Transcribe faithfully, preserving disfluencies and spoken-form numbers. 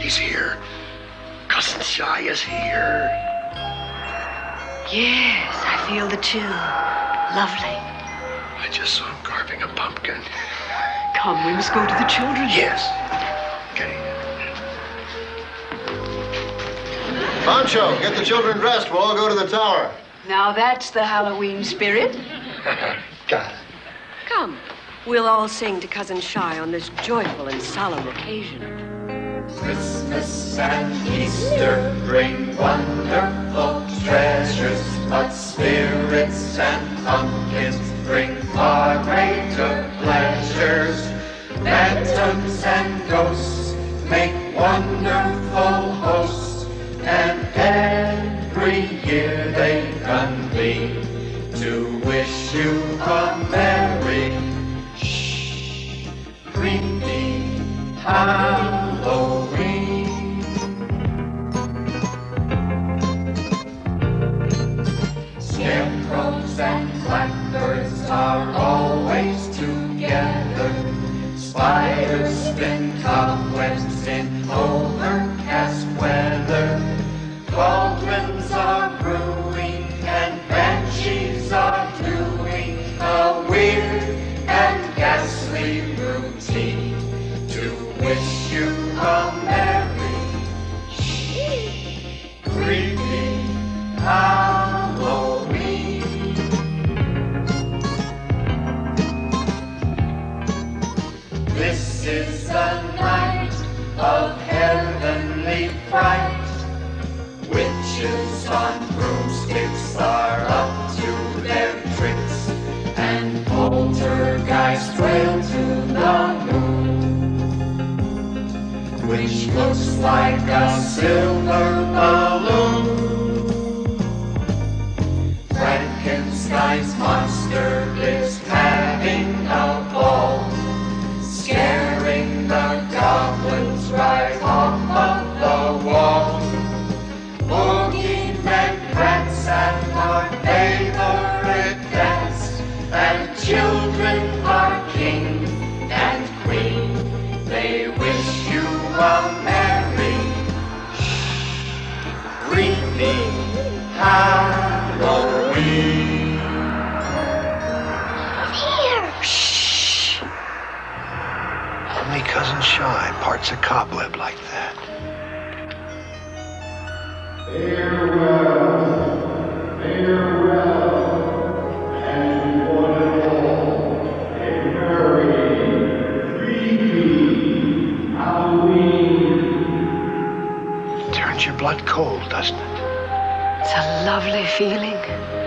He's here. Cousin Shy is here. Yes, I feel the chill. Lovely. I just saw him carving a pumpkin. Come, we must go to the children. Yes. Okay. Pancho, get the children dressed. We'll all go to the tower. Now that's the Halloween spirit. Got it. Come, we'll all sing to Cousin Shy on this joyful and solemn occasion. Christmas and Easter bring wonderful treasures, but spirits and pumpkins bring far greater pleasures. Phantoms and ghosts make wonderful hosts, and every year they convene to wish you a merry, shh, creepy Halloween. Scarecrows and blackbirds are always together. Spiders spin cobwebs in overcast weather. Cauldrons are brewing and banshees are doing a weird and ghastly routine to wish you a merry, creepy Halloween. This is a night of heavenly fright. Witches on broomsticks are up to their tricks, and poltergeists wail to the moon, which looks like a silver balloon. Frankenstein's monster is having a ball, scaring the goblins right off of the wall. Boogeymen prance at our favorite dance, and children are king and queen. They wish you a merry, creepy Halloween. Here. Shh. Only Cousin Shy parts a cobweb like that. Farewell, farewell, and one and all, a merry, creepy Halloween. Turns your blood cold, doesn't it? It's a lovely feeling.